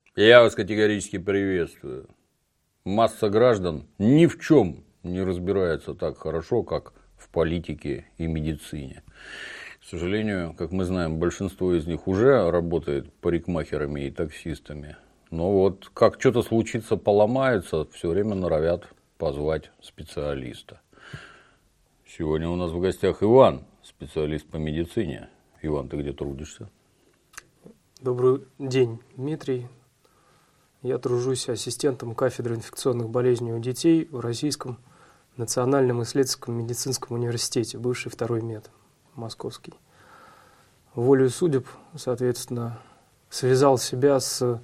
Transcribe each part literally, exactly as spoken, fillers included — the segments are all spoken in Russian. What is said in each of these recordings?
Я вас категорически приветствую. Масса граждан ни в чем не разбирается так хорошо, как в политике и медицине. К сожалению, как мы знаем, большинство из них уже работает парикмахерами и таксистами. Но вот как что-то случится, поломается, все время норовят позвать специалиста. Сегодня у нас в гостях Иван, специалист по медицине. Иван, ты где трудишься? Добрый день, Дмитрий. Я тружусь ассистентом кафедры инфекционных болезней у детей в Российском национальном исследовательском медицинском университете, бывший второй мед, московский. Волею судеб, соответственно, связал себя с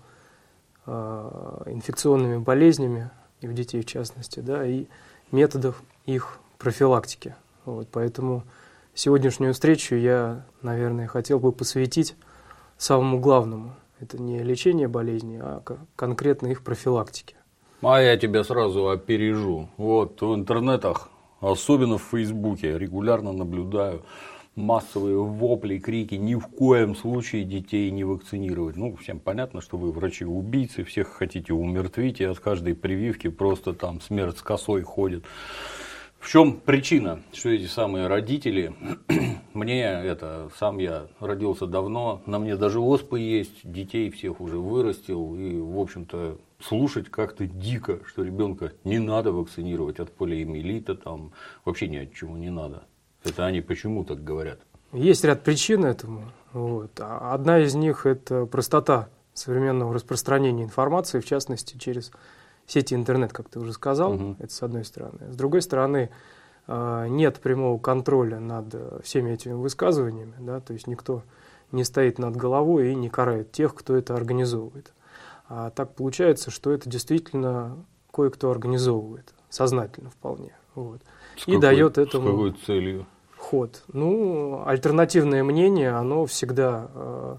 э, инфекционными болезнями, и у детей в частности, да, и методов их профилактики. Вот, поэтому сегодняшнюю встречу я, наверное, хотел бы посвятить самому главному. Это не лечение болезней, а конкретно их профилактике. А я тебя сразу опережу. Вот в интернетах, особенно в Фейсбуке, регулярно наблюдаю массовые вопли, крики: ни в коем случае детей не вакцинировать. Ну, всем понятно, что вы врачи-убийцы, всех хотите умертвить, и от каждой прививки просто там смерть с косой ходит. В чем причина, что эти самые родители, мне это, сам я родился давно, на мне даже оспы есть, детей всех уже вырастил, и, в общем-то, слушать как-то дико, что ребенка не надо вакцинировать от полиомиелита, там вообще ни от чего не надо. Это они почему так говорят? Есть ряд причин этому. Вот. Одна из них – это простота современного распространения информации, в частности, через сети интернет, как ты уже сказал, угу. Это с одной стороны. С другой стороны, нет прямого контроля над всеми этими высказываниями, да, то есть никто не стоит над головой и не карает тех, кто это организовывает. А так получается, что это действительно кое-кто организовывает, сознательно вполне. Вот. С и какой, дает этому с какой целью? Ход. Ну, альтернативное мнение, оно всегда э,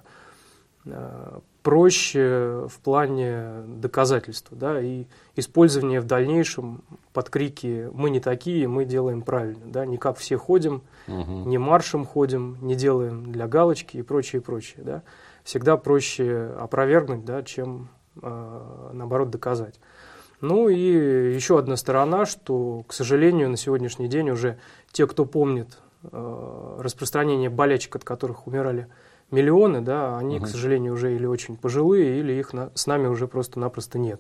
э, проще в плане доказательства, да, и использования в дальнейшем под крики «мы не такие, мы делаем правильно», да, не как все ходим, угу. не маршем ходим, не делаем для галочки и прочее, прочее, да. Всегда проще опровергнуть, да, чем э, наоборот доказать. Ну и еще одна сторона, что, к сожалению, на сегодняшний день уже те, кто помнит э, распространение болячек, от которых умирали миллионы, да, они, угу. к сожалению, уже или очень пожилые, или их на, с нами уже просто-напросто нет.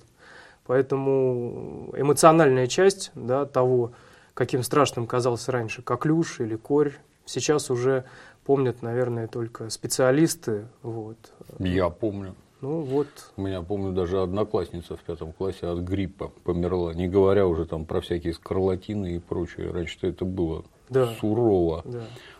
Поэтому эмоциональная часть, да, того, каким страшным казался раньше коклюш или корь, сейчас уже помнят, наверное, только специалисты. Вот. Я помню. Ну, вот. У меня, помню, даже одноклассница в пятом классе от гриппа померла, не говоря уже там про всякие скарлатины и прочее. Раньше-то это было да. сурово. Да.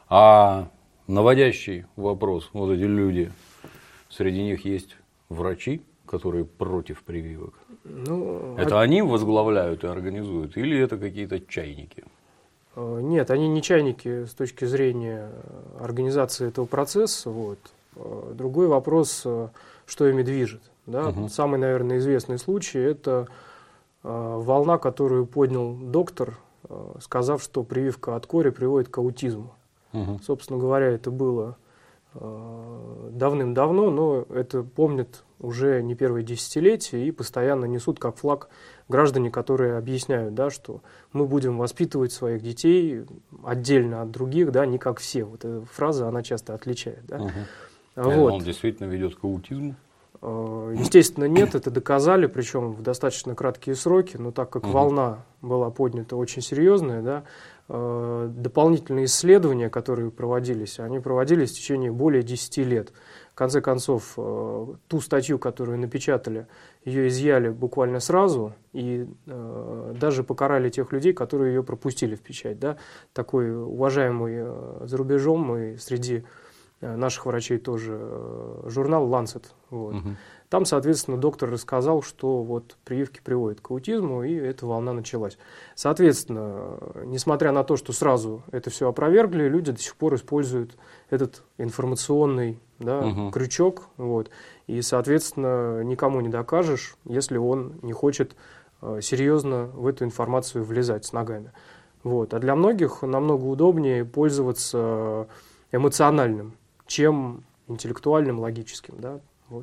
А наводящий вопрос, вот эти люди, среди них есть врачи, которые против прививок. Ну, это а... они возглавляют и организуют, или это какие-то чайники? Нет, они не чайники с точки зрения организации этого процесса. Вот. Другой вопрос, что ими движет. Да? Угу. Самый, наверное, известный случай – это волна, которую поднял доктор, сказав, что прививка от кори приводит к аутизму. Угу. Собственно говоря, это было давным-давно, но это помнят уже не первое десятилетие и постоянно несут как флаг граждане, которые объясняют, да, что мы будем воспитывать своих детей отдельно от других, да, не как все. Вот эта фраза, она часто отличает. Да. Угу. Вот. Он действительно ведет к аутизму? Естественно, нет, это доказали, причем в достаточно краткие сроки, но так как угу. волна была поднята очень серьезная, да, дополнительные исследования, которые проводились, они проводились в течение более десяти лет. В конце концов, ту статью, которую напечатали, ее изъяли буквально сразу и э, даже покарали тех людей, которые ее пропустили в печать. Да? Такой уважаемый э, за рубежом и среди наших врачей тоже журнал «Ланцет». Вот. Угу. Там, соответственно, доктор рассказал, что вот прививки приводят к аутизму, и эта волна началась. Соответственно, несмотря на то, что сразу это все опровергли, люди до сих пор используют этот информационный, да, угу. крючок. Вот. И, соответственно, никому не докажешь, если он не хочет э, серьезно в эту информацию влезать с ногами. Вот. А для многих намного удобнее пользоваться эмоциональным, чем интеллектуальным, логическим. Да? Вот.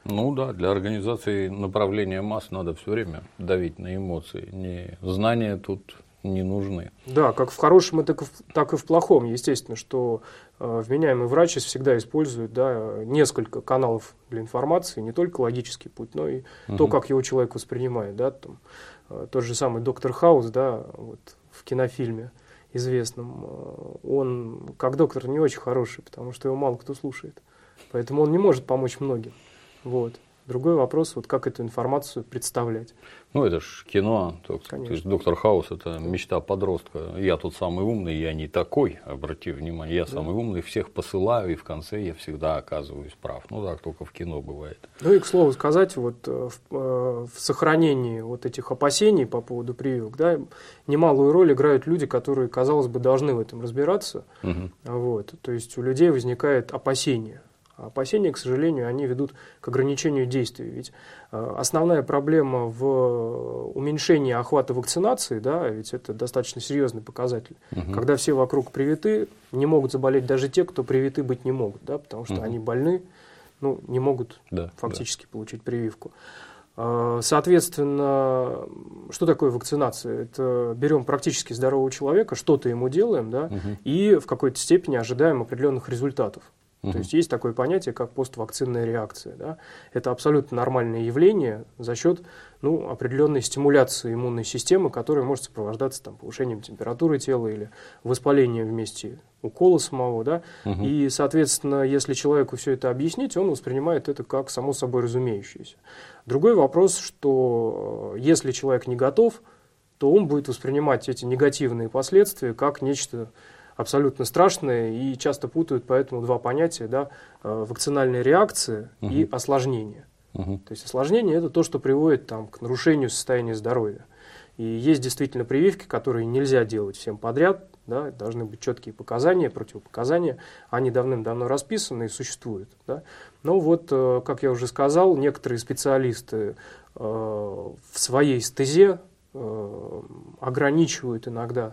Ну да, для организации направления масс надо все время давить на эмоции. Не, знания тут не нужны. Да, как в хорошем, так и в, так и в плохом. Естественно, что э, вменяемый врач всегда использует, да, несколько каналов для информации, не только логический путь, но и угу. то, как его человек воспринимает. Да, там, э, тот же самый доктор Хаус, да, вот, в кинофильме известном, э, он как доктор не очень хороший, потому что его мало кто слушает. Поэтому он не может помочь многим. Вот. Другой вопрос, вот как эту информацию представлять. Ну, это же кино. То, то есть доктор Хаус – это мечта подростка. Я тут самый умный, я не такой, обрати внимание. Я да. самый умный, всех посылаю, и в конце я всегда оказываюсь прав. Ну, так только в кино бывает. Ну и, к слову сказать, вот в, в сохранении вот этих опасений по поводу прививок, да, немалую роль играют люди, которые, казалось бы, должны в этом разбираться. Угу. Вот. То есть у людей возникает опасение. А опасения, к сожалению, они ведут к ограничению действий. Ведь э, основная проблема в уменьшении охвата вакцинации, да, ведь это достаточно серьезный показатель. Угу. Когда все вокруг привиты, не могут заболеть даже те, кто привиты быть не могут, да, потому что угу. они больны, ну, не могут да, фактически да. получить прививку. Э, соответственно, что такое вакцинация? Это берем практически здорового человека, что-то ему делаем, да, угу. и в какой-то степени ожидаем определенных результатов. Uh-huh. То есть есть такое понятие, как поствакцинная реакция. Да? Это абсолютно нормальное явление за счет ну, определенной стимуляции иммунной системы, которая может сопровождаться там, повышением температуры тела или воспалением в месте укола самого. Да? Uh-huh. И, соответственно, если человеку все это объяснить, он воспринимает это как само собой разумеющееся. Другой вопрос, что если человек не готов, то он будет воспринимать эти негативные последствия как нечто абсолютно страшное, и часто путают поэтому два понятия, да, вакцинальная реакция угу. и осложнение. Угу. То есть осложнение – это то, что приводит там, к нарушению состояния здоровья. И есть действительно прививки, которые нельзя делать всем подряд, да, должны быть четкие показания, противопоказания, они давным-давно расписаны и существуют. Да. Но вот, как я уже сказал, некоторые специалисты э, в своей стезе э, ограничивают иногда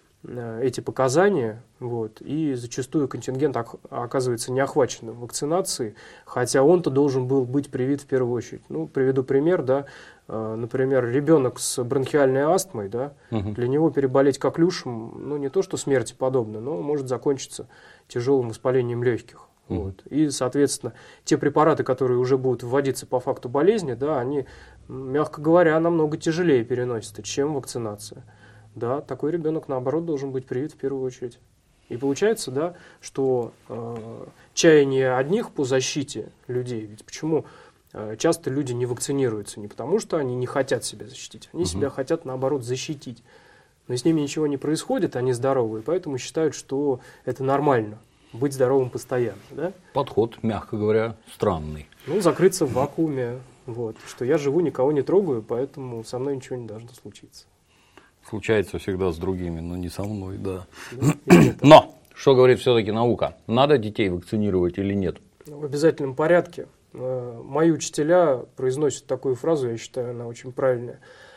эти показания, вот, и зачастую контингент оказывается не охваченным вакцинацией, хотя он-то должен был быть привит в первую очередь. Ну, приведу пример, да, например, ребенок с бронхиальной астмой, да, угу. для него переболеть коклюшем, ну, не то что смерти подобно, но может закончиться тяжелым воспалением легких. Угу. Вот. И, соответственно, те препараты, которые уже будут вводиться по факту болезни, да, они, мягко говоря, намного тяжелее переносятся, чем вакцинация. Да, такой ребенок, наоборот, должен быть привит в первую очередь. И получается, да, что э, чаяние одних по защите людей, ведь почему э, часто люди не вакцинируются? Не потому, что они не хотят себя защитить, они угу. себя хотят, наоборот, защитить. Но с ними ничего не происходит, они здоровые, поэтому считают, что это нормально, быть здоровым постоянно. Да? Подход, мягко говоря, странный. Ну, закрыться в вакууме, вот, что я живу, никого не трогаю, поэтому со мной ничего не должно случиться. Случается всегда с другими, но не со мной, да. да но, что говорит все-таки наука? Надо детей вакцинировать или нет? В обязательном порядке. Мои учителя произносят такую фразу, я считаю, она очень правильная.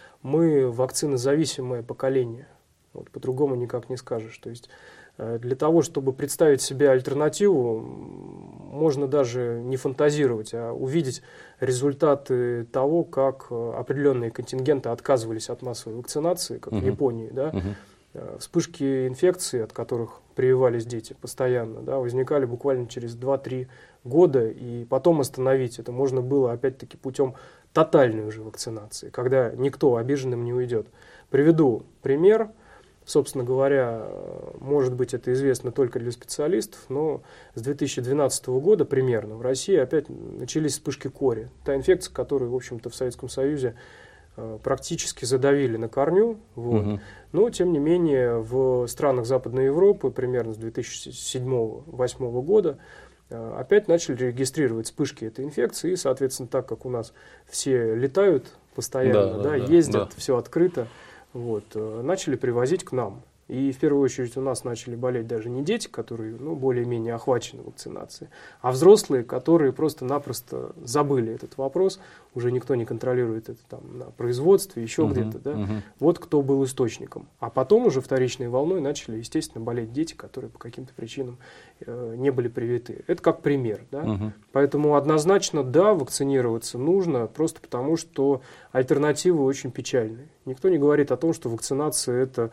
Мы вакцинозависимое поколение. Вот, по-другому никак не скажешь. То есть для того, чтобы представить себе альтернативу, можно даже не фантазировать, а увидеть результаты того, как определенные контингенты отказывались от массовой вакцинации, как uh-huh. в Японии. Да? Uh-huh. Вспышки инфекций, от которых прививались дети постоянно, да, возникали буквально через два-три года, и потом остановить это можно было, опять-таки, путем тотальной уже вакцинации, когда никто обиженным не уйдет. Приведу пример. Собственно говоря, может быть, это известно только для специалистов, но с две тысячи двенадцатого года примерно в России опять начались вспышки кори. Та инфекция, которую, в общем-то, в Советском Союзе практически задавили на корню. Вот. Угу. Но, тем не менее, в странах Западной Европы примерно с две тысячи седьмого — две тысячи восьмого года опять начали регистрировать вспышки этой инфекции. И, соответственно, так как у нас все летают постоянно, да, да, да, ездят, да. все открыто, вот, начали привозить к нам. И в первую очередь у нас начали болеть даже не дети, которые ну, более-менее охвачены вакцинацией, а взрослые, которые просто-напросто забыли этот вопрос, уже никто не контролирует это там, на производстве, еще uh-huh, где-то. Да? Uh-huh. Вот кто был источником. А потом уже вторичной волной начали, естественно, болеть дети, которые по каким-то причинам э, не были привиты. Это как пример. Да? Uh-huh. Поэтому однозначно, да, вакцинироваться нужно, просто потому что альтернативы очень печальные. Никто не говорит о том, что вакцинация – это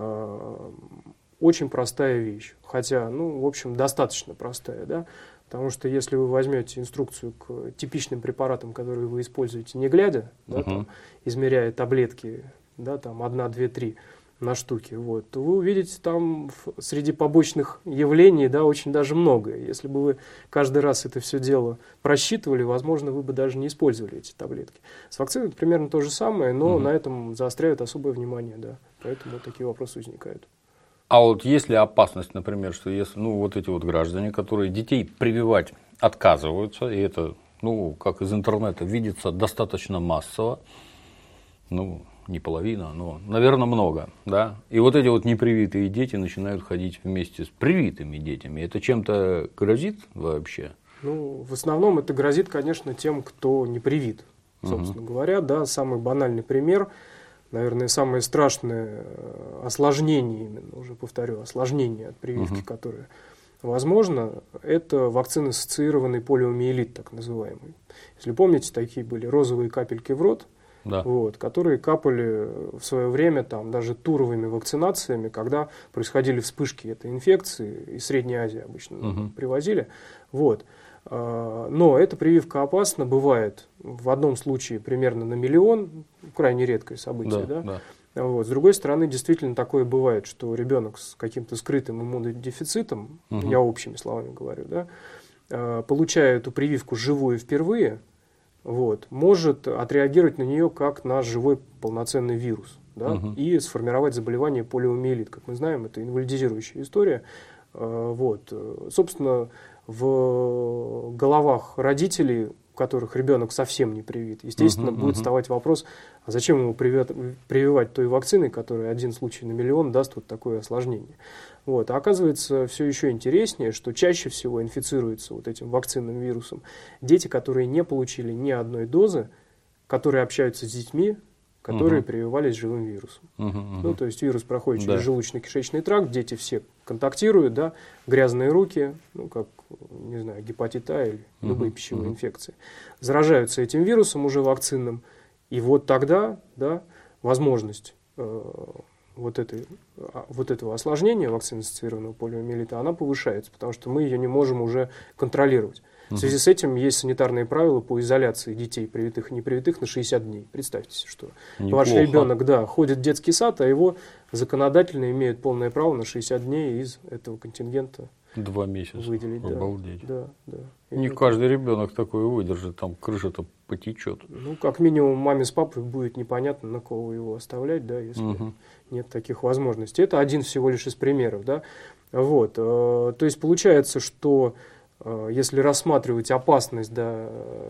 очень простая вещь, хотя, ну, в общем, достаточно простая, да, потому что если вы возьмете инструкцию к типичным препаратам, которые вы используете не глядя, да, uh-huh. там, измеряя таблетки, да, там, одна, две, три на штуке, вот, то вы увидите там среди побочных явлений, да, очень даже многое. Если бы вы каждый раз это все дело просчитывали, возможно, вы бы даже не использовали эти таблетки. С вакциной примерно то же самое, но uh-huh. на этом заостряют особое внимание, да. Поэтому такие вопросы возникают. А вот есть ли опасность, например, что если ну, вот эти вот граждане, которые детей прививать отказываются, и это, ну, как из интернета видится, достаточно массово, ну, не половина, но, наверное, много, да, и вот эти вот непривитые дети начинают ходить вместе с привитыми детьми. Это чем-то грозит вообще? Ну, в основном это грозит, конечно, тем, кто не привит, собственно угу. говоря, да, самый банальный пример. Наверное, самое страшное осложнение, именно, уже повторю, осложнение от прививки, uh-huh. которое возможно, это вакцина-ассоциированный полиомиелит, так называемый. Если помните, такие были розовые капельки в рот, да. вот, которые капали в свое время там, даже туровыми вакцинациями, когда происходили вспышки этой инфекции, из Средней Азии обычно uh-huh. привозили. Вот. Но эта прививка опасна, бывает в одном случае примерно на миллион, крайне редкое событие. Да, да? Да. Вот. С другой стороны, действительно такое бывает, что ребенок с каким-то скрытым иммунодефицитом, угу. я общими словами говорю, да, получая эту прививку живую впервые, вот, может отреагировать на нее как на живой полноценный вирус, да, угу. и сформировать заболевание полиомиелит. Как мы знаем, это инвалидизирующая история. Вот. Собственно, в головах родителей, у которых ребенок совсем не привит, естественно, uh-huh, будет uh-huh. вставать вопрос, а зачем ему привет, прививать той вакциной, которая один случай на миллион даст вот такое осложнение. Вот. А оказывается, все еще интереснее, что чаще всего инфицируются вот этим вакцинным вирусом дети, которые не получили ни одной дозы, которые общаются с детьми, которые угу. прививались живым вирусом. Угу, угу. Ну, то есть вирус проходит через да. желудочно-кишечный тракт, дети все контактируют, да, грязные руки, ну, как, не знаю, гепатит А или угу, любые пищевые угу. инфекции, заражаются этим вирусом уже вакцинным, и вот тогда, да, возможность э, вот, этой, вот этого осложнения вакцинно-ассоциированного полиомиелита, она повышается, потому что мы ее не можем уже контролировать. В связи с этим есть санитарные правила по изоляции детей, привитых и непривитых, на шестьдесят дней. Представьте, что Неплохо. Ваш ребенок да, ходит в детский сад, а его законодательно имеют полное право на шестьдесят дней из этого контингента Два месяца выделить. Обалдеть. Да, да, да. Не каждый ребенок такое выдержит, там крыша-то потечет. Ну, как минимум, маме с папой будет непонятно, на кого его оставлять, да, если угу. нет таких возможностей. Это один всего лишь из примеров. Да? Вот. То есть получается, что если рассматривать опасность да,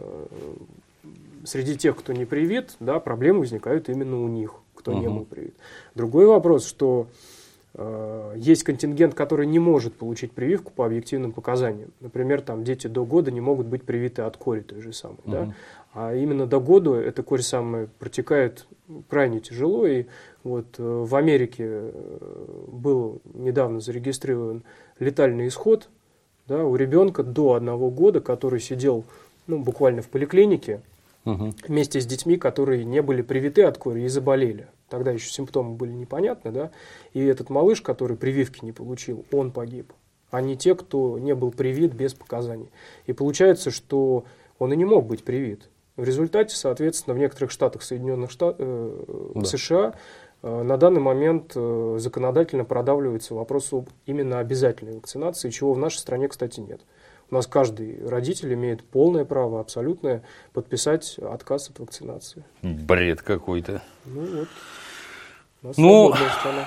среди тех, кто не привит, да, проблемы возникают именно у них, кто uh-huh. не был привит. Другой вопрос, что э, есть контингент, который не может получить прививку по объективным показаниям. Например, там, дети до года не могут быть привиты от кори той же самой. Uh-huh. Да? А именно до года эта корь самая протекает крайне тяжело. И вот э, в Америке был недавно зарегистрирован летальный исход, да, у ребенка до одного года, который сидел ну, буквально в поликлинике угу. вместе с детьми, которые не были привиты от кори и заболели. Тогда еще симптомы были непонятны, да, и этот малыш, который прививки не получил, он погиб, а не те, кто не был привит без показаний. И получается, что он и не мог быть привит. В результате, соответственно, в некоторых штатах Соединенных Штатов, э, да. США на данный момент законодательно продавливается вопрос об именно обязательной вакцинации, чего в нашей стране, кстати, нет. У нас каждый родитель имеет полное право, абсолютное, подписать отказ от вакцинации. Бред какой-то. Ну вот, у нас ну, свободная страна.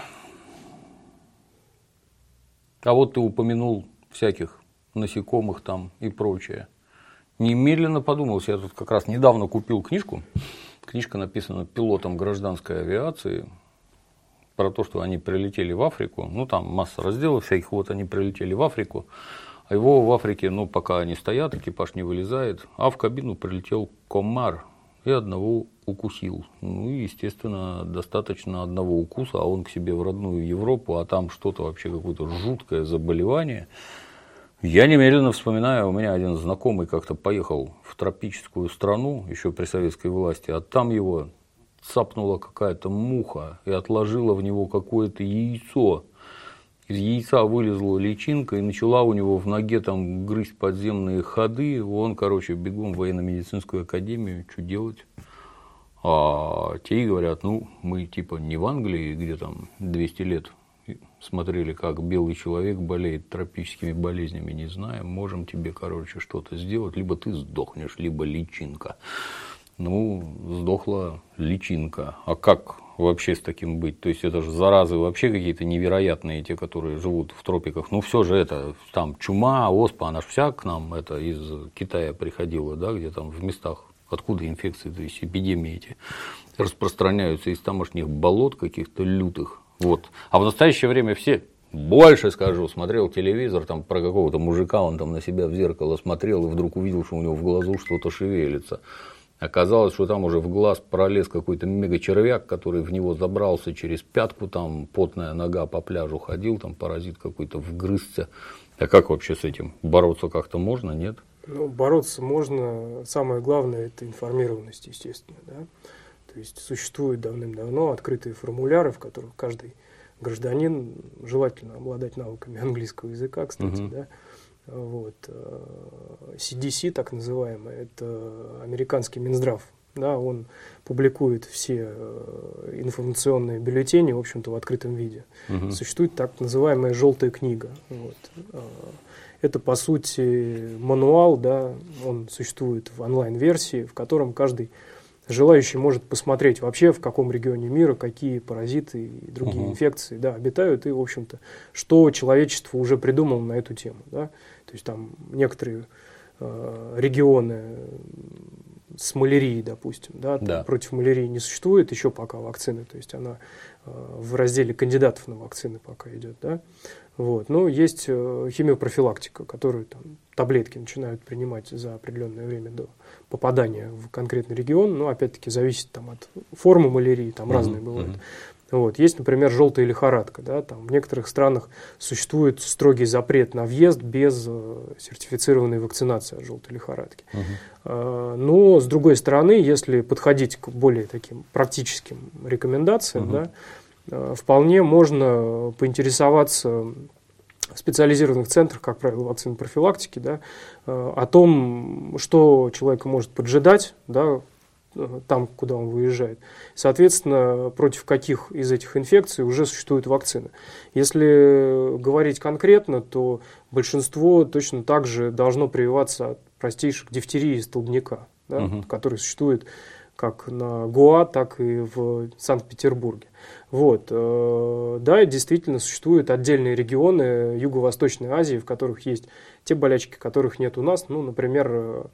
А вот ты упомянул всяких насекомых там и прочее. Немедленно подумался, я тут как раз недавно купил книжку. Книжка написана пилотом гражданской авиации. про то, что они прилетели в Африку, ну там масса разделов всяких, вот они прилетели в Африку, а его в Африке, ну пока они стоят, экипаж не вылезает, а в кабину прилетел комар и одного укусил. Ну и, естественно, достаточно одного укуса, а он к себе в родную Европу, а там что-то вообще, какое-то жуткое заболевание. Я немедленно вспоминаю, у меня один знакомый как-то поехал в тропическую страну, еще при советской власти, а там его цапнула какая-то муха и отложила в него какое-то яйцо. Из яйца вылезла личинка и начала у него в ноге там грызть подземные ходы. Он, короче, бегом в военно-медицинскую академию, что делать? А те говорят, ну, мы типа не в Англии, где там двести лет смотрели, как белый человек болеет тропическими болезнями, не знаем, можем тебе, короче, что-то сделать, либо ты сдохнешь, либо личинка. Ну, сдохла личинка. А как вообще с таким быть? То есть это же заразы вообще какие-то невероятные, те, которые живут в тропиках. Ну, все же это, там чума, оспа, она ж вся к нам это из Китая приходила, да, где там в местах, откуда инфекции, то есть эпидемии эти распространяются из тамошних болот каких-то лютых. Вот. А в настоящее время все, больше скажу, смотрел телевизор там про какого-то мужика, он там на себя в зеркало смотрел и вдруг увидел, что у него в глазу что-то шевелится. Оказалось, что там уже в глаз пролез какой-то мега-червяк, который в него забрался через пятку, там потная нога по пляжу ходил, там паразит какой-то вгрызся. А как вообще с этим? Бороться как-то можно, нет? Ну, бороться можно. Самое главное – это информированность, естественно. Да? То есть существуют давным-давно открытые формуляры, в которых каждый гражданин, желательно обладать навыками английского языка, кстати, uh-huh. да, вот, си ди си, так называемый, это американский Минздрав, да, он публикует все информационные бюллетени, в общем-то, в открытом виде. Uh-huh. Существует так называемая желтая книга. Вот. Это, по сути, мануал, да, он существует в онлайн-версии, в котором каждый желающий может посмотреть вообще, в каком регионе мира, какие паразиты и другие uh-huh. инфекции да, обитают, и, в общем-то, что человечество уже придумало на эту тему. Да. То есть там некоторые э, регионы с малярией, допустим, да, да. против малярии не существует еще пока вакцины, то есть она э, в разделе кандидатов на вакцины пока идет. Да. Вот. Но есть э, химиопрофилактика, которую там, таблетки начинают принимать за определенное время до попадания в конкретный регион, но опять-таки зависит там, от формы малярии, там mm-hmm. разные бывают. Mm-hmm. Вот. Есть, например, желтая лихорадка. Да, там в некоторых странах существует строгий запрет на въезд без э, сертифицированной вакцинации от желтой лихорадки. Mm-hmm. э, но, с другой стороны, если подходить к более таким практическим рекомендациям, mm-hmm. да, э, вполне можно поинтересоваться в специализированных центрах, как правило, вакцины профилактики, да, э, о том, что человека может поджидать, да, там, куда он выезжает. Соответственно, против каких из этих инфекций уже существуют вакцины. Если говорить конкретно, то большинство точно так же должно прививаться от простейших дифтерии и столбняка, да, угу. который существует как на Гоа, так и в Санкт-Петербурге. Вот. Да, действительно существуют отдельные регионы Юго-Восточной Азии, в которых есть те болячки, которых нет у нас. Ну, например,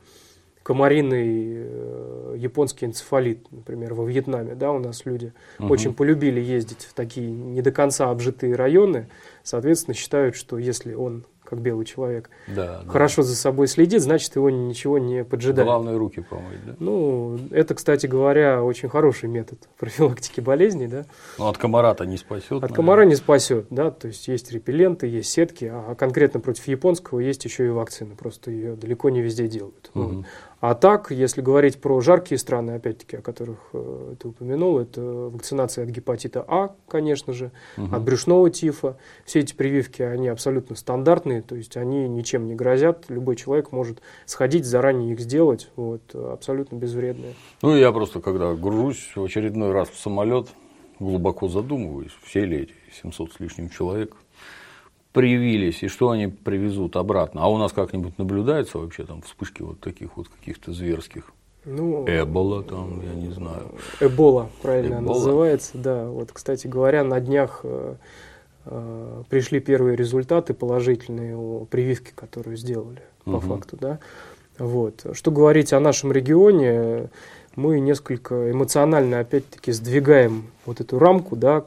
комариный японский энцефалит, например, во Вьетнаме. Да, у нас люди угу. очень полюбили ездить в такие не до конца обжитые районы. Соответственно, считают, что если он, как белый человек, да, хорошо да. за собой следит, значит, его ничего не поджидает. Главное, руки помыть, да? Ну, это, кстати говоря, очень хороший метод профилактики болезней, да. Но от комара-то не спасет. От наверное. комара не спасет, да, то есть есть репелленты, есть сетки, а конкретно против японского есть еще и вакцина, просто ее далеко не везде делают. Угу. Вот. А так, если говорить про жаркие страны, опять-таки, о которых э, ты упомянул, это вакцинация от гепатита А, конечно же, угу. от брюшного тифа. Все эти прививки, они абсолютно стандартные, то есть они ничем не грозят, любой человек может сходить, заранее их сделать, вот, абсолютно безвредные. Ну, я просто, когда гружусь в очередной раз в самолет, глубоко задумываюсь, все ли эти семьсот с лишним человек привились, и что они привезут обратно. А у нас как-нибудь наблюдается вообще там вспышки вот таких вот каких-то зверских? Ну, Эбола там, я не знаю. Эбола, правильно Эбола. называется, да. Вот, кстати говоря, на днях э, э, пришли первые результаты положительные о прививке, которую сделали, по угу. факту, да. Вот. Что говорить о нашем регионе, мы несколько эмоционально, опять-таки, сдвигаем вот эту рамку, да,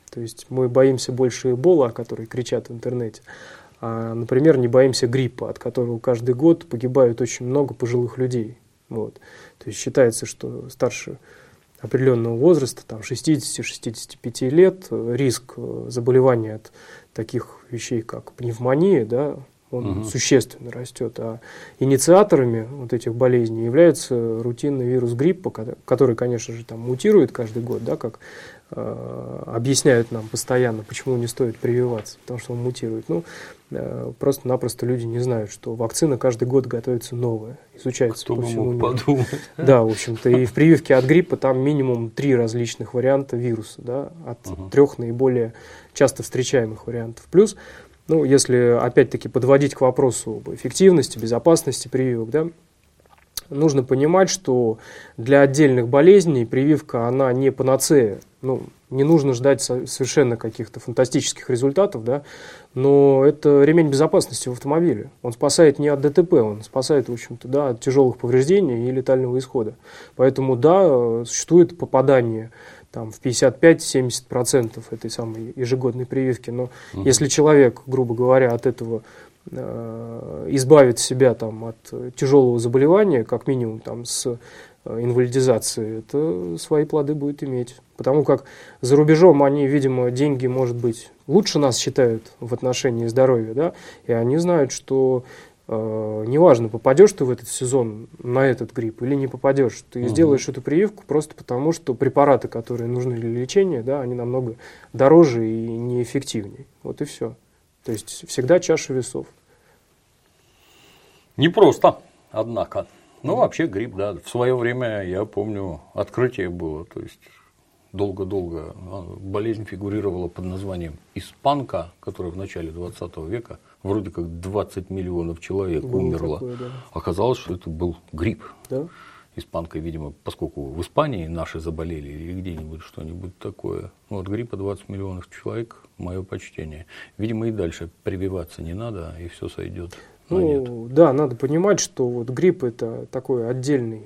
То есть мы боимся больше эбола, о которой кричат в интернете, а, например, не боимся гриппа, от которого каждый год погибают очень много пожилых людей. Вот. То есть считается, что старше определенного возраста, там шестидесяти-шестидесяти пяти лет, риск заболевания от таких вещей, как пневмония, да, он угу. существенно растет. А инициаторами вот этих болезней является рутинный вирус гриппа, который, конечно же, там мутирует каждый год, да, как э, объясняют нам постоянно, почему не стоит прививаться, потому что он мутирует. Ну, э, просто-напросто люди не знают, что вакцина каждый год готовится новая, изучается Кто по бы всему мог миру. подумать. Да, в общем-то, и в прививке от гриппа там минимум три различных варианта вируса, да, от угу. трех наиболее часто встречаемых вариантов. Плюс, ну, если опять-таки подводить к вопросу об эффективности, безопасности прививок, да, нужно понимать, что для отдельных болезней прививка, она не панацея. Ну, не нужно ждать совершенно каких-то фантастических результатов, да, но это ремень безопасности в автомобиле. Он спасает не от ДТП, он спасает, в общем-то, да, от тяжелых повреждений и летального исхода. Поэтому, да, существует попадание там, в пятьдесят пять - семьдесят процентов этой самой ежегодной прививки. Но угу. если человек, грубо говоря, от этого э, избавит себя там, от тяжелого заболевания, как минимум там, с инвалидизацией, это свои плоды будет иметь. Потому как за рубежом они, видимо, деньги, может быть, лучше нас считают в отношении здоровья, да, и они знают, что э, неважно, попадешь ты в этот сезон на этот грипп или не попадешь, ты угу. сделаешь эту прививку просто потому, что препараты, которые нужны для лечения, да, они намного дороже и неэффективнее. Вот и все. То есть всегда чаша весов. Непросто, однако. Ну, вообще грипп, да. В свое время, я помню, открытие было. То есть долго-долго болезнь фигурировала под названием испанка, которая в начале двадцатого века вроде как двадцать миллионов человек было умерло. Такое, да. Оказалось, что это был грипп. Да? Испанкой, видимо, поскольку в Испании наши заболели или где-нибудь что-нибудь такое. Вот гриппа двадцать миллионов человек, мое почтение. Видимо, и дальше прививаться не надо, и все сойдет. Ну, нет. Да, надо понимать, что вот грипп это такой отдельный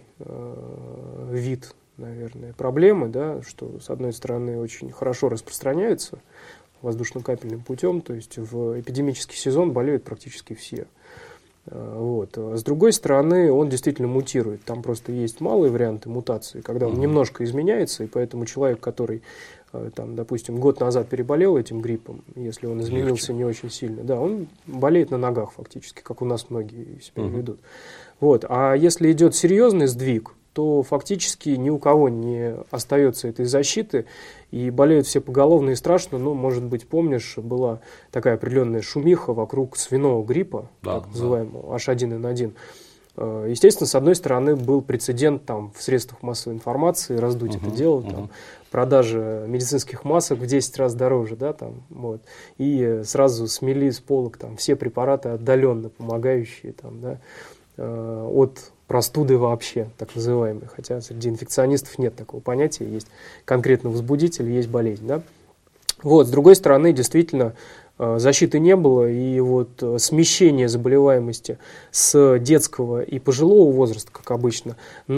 э, вид, наверное, проблемы, да, что с одной стороны очень хорошо распространяется воздушно-капельным путем, то есть в эпидемический сезон болеют практически все. Э, вот. А с другой стороны, он действительно мутирует. Там просто есть малые варианты мутации, когда он угу. немножко изменяется, и поэтому человек, который там, допустим, год назад переболел этим гриппом, если он изменился Легче. не очень сильно, да, он болеет на ногах фактически, как у нас многие себя угу. ведут. Вот. А если идет серьезный сдвиг, то фактически ни у кого не остается этой защиты, и болеют все поголовно и страшно. Ну, может быть, помнишь, была такая определенная шумиха вокруг свиного гриппа, да, так называемого да. эйч один эн один. Естественно, с одной стороны, был прецедент там, в средствах массовой информации, раздуть uh-huh, это дело, uh-huh. там, продажа медицинских масок в десять раз дороже, да, там, вот, и сразу смели с полок там, все препараты отдаленно помогающие там, да, э, от простуды вообще, так называемой, хотя среди инфекционистов нет такого понятия, есть конкретно возбудитель, есть болезнь. Да? Вот, с другой стороны, действительно, защиты не было, и вот смещение заболеваемости с детского и пожилого возраста, как обычно,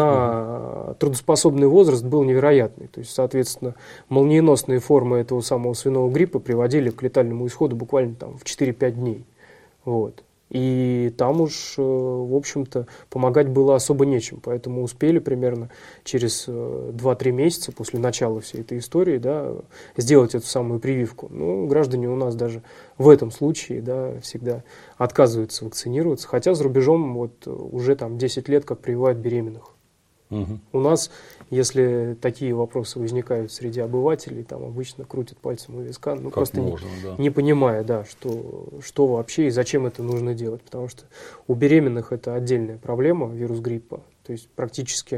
на угу. трудоспособный возраст был невероятный. То есть, соответственно, молниеносные формы этого самого свиного гриппа приводили к летальному исходу буквально там, в четыре-пять дней. Вот. И там уж, в общем-то, помогать было особо нечем. Поэтому успели примерно через два-три месяца после начала всей этой истории, да, сделать эту самую прививку. Ну, граждане у нас даже в этом случае, да, всегда отказываются вакцинироваться. Хотя за рубежом вот, уже там, десять лет как прививают беременных. Угу. У нас, если такие вопросы возникают среди обывателей, там обычно крутят пальцем у виска, ну, просто можно, не, да. не понимая, да, что, что вообще и зачем это нужно делать. Потому что у беременных это отдельная проблема, вирус гриппа. То есть практически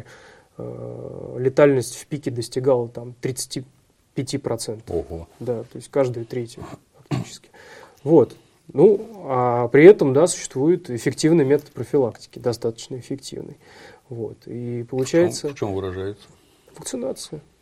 э, летальность в пике достигала там, тридцать пять процентов. Ого. Да, то есть каждая третья фактически. Вот. Ну, а при этом, да, существует эффективный метод профилактики, достаточно эффективный. Вот. И получается... В чем, в чем выражается? Вакцинация.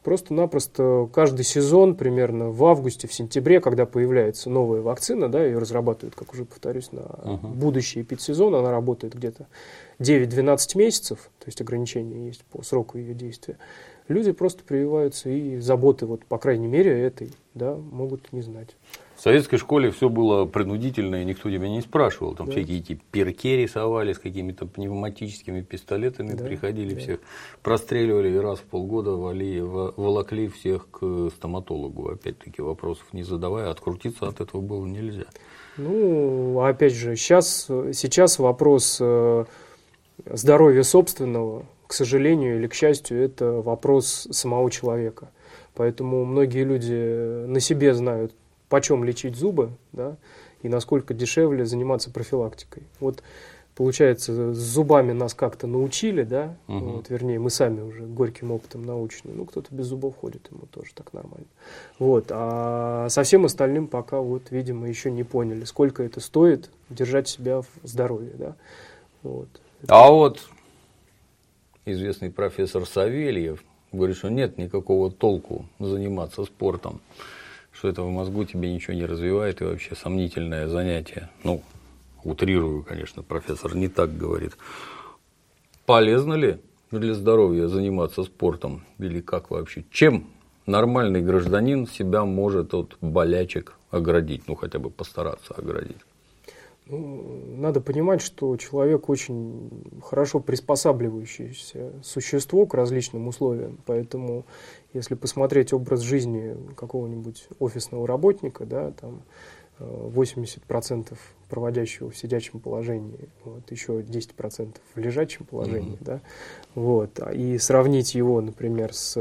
Просто-напросто каждый сезон, примерно в августе, в сентябре, когда появляется новая вакцина, да, ее разрабатывают, как уже повторюсь, на uh-huh. будущий эпидсезон, она работает где-то девять-двенадцать месяцев, то есть ограничения есть по сроку ее действия. Люди просто прививаются, и заботы, вот, по крайней мере, этой, да, могут не знать. В советской школе все было принудительно, и никто тебя не спрашивал. Там да. всякие эти перки рисовали с какими-то пневматическими пистолетами, да, приходили, да. всех простреливали, и раз в полгода вали, волокли всех к стоматологу. Опять-таки вопросов не задавая, открутиться от этого было нельзя. Ну, опять же, сейчас, сейчас вопрос здоровья собственного, к сожалению или к счастью, это вопрос самого человека. Поэтому многие люди на себе знают, почем лечить зубы, да, и насколько дешевле заниматься профилактикой. Вот, получается, с зубами нас как-то научили, да, угу. вот, вернее, мы сами уже горьким опытом научены. Ну, кто-то без зубов ходит, ему тоже так нормально. Вот, а со всем остальным пока, вот, видимо, еще не поняли, сколько это стоит держать себя в здоровье, да. Вот. А вот известный профессор Савельев говорит, что нет никакого толку заниматься спортом, что это в мозгу тебе ничего не развивает и вообще сомнительное занятие. Ну, утрирую, конечно, профессор не так говорит. Полезно ли для здоровья заниматься спортом или как вообще? Чем нормальный гражданин себя может от болячек оградить, ну хотя бы постараться оградить? Ну, надо понимать, что человек очень хорошо приспосабливающееся существо к различным условиям, поэтому если посмотреть образ жизни какого-нибудь офисного работника, да, там восемьдесят процентов проводящего в сидячем положении, вот, еще десять процентов в лежачем положении, mm-hmm. да, вот, и сравнить его, например, с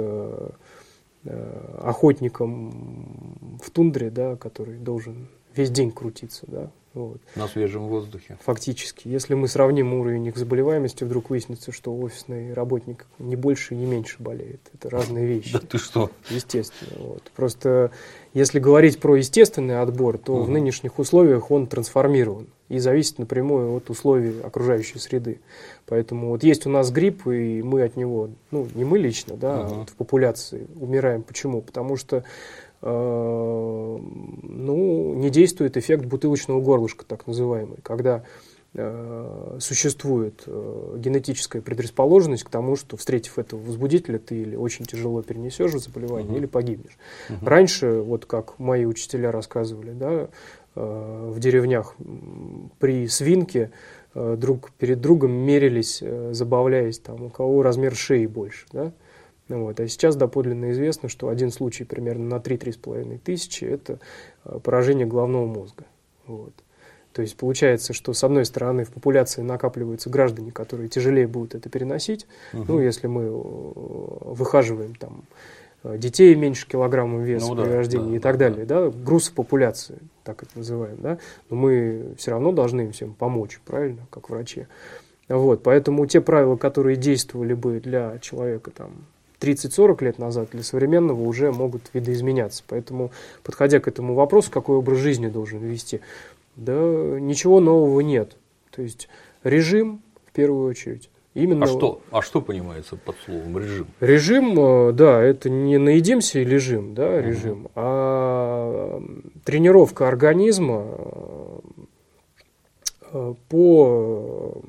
э, охотником в тундре, да, который должен весь день крутиться, да. Вот. На свежем воздухе. Фактически. Если мы сравним уровень их заболеваемости, вдруг выяснится, что офисный работник не больше и не меньше болеет. Это разные вещи. Да ты что? Естественно. Вот. Просто если говорить про естественный отбор, то угу. в нынешних условиях он трансформирован и зависит напрямую от условий окружающей среды. Поэтому вот есть у нас грипп, и мы от него, ну не мы лично, да, угу. а вот в популяции умираем. Почему? Потому что ну, не действует эффект бутылочного горлышка, так называемый, когда э, существует э, генетическая предрасположенность к тому, что, встретив этого возбудителя, ты или очень тяжело перенесешь заболевание, uh-huh. или погибнешь. Uh-huh. Раньше, вот как мои учителя рассказывали, да, э, в деревнях при свинке э, друг перед другом мерились, э, забавляясь, там, у кого размер шеи больше, да. Вот. А сейчас доподлинно известно, что один случай примерно на три-три с половиной тысячи – это поражение головного мозга. Вот. То есть получается, что с одной стороны в популяции накапливаются граждане, которые тяжелее будут это переносить. Угу. Ну, если мы выхаживаем там детей меньше килограмма веса ну, при да, рождении да, и так да, далее, да. Да, груз популяции, так это называем, да, но мы все равно должны им всем помочь, правильно, как врачи. Вот. Поэтому те правила, которые действовали бы для человека там тридцать-сорок лет назад, для современного уже могут видоизменяться. Поэтому, подходя к этому вопросу, какой образ жизни должен вести, да ничего нового нет. То есть режим в первую очередь. Именно... А что? А что понимается под словом режим? Режим, да, это не наедимся и лежим, да, режим, uh-huh. а тренировка организма по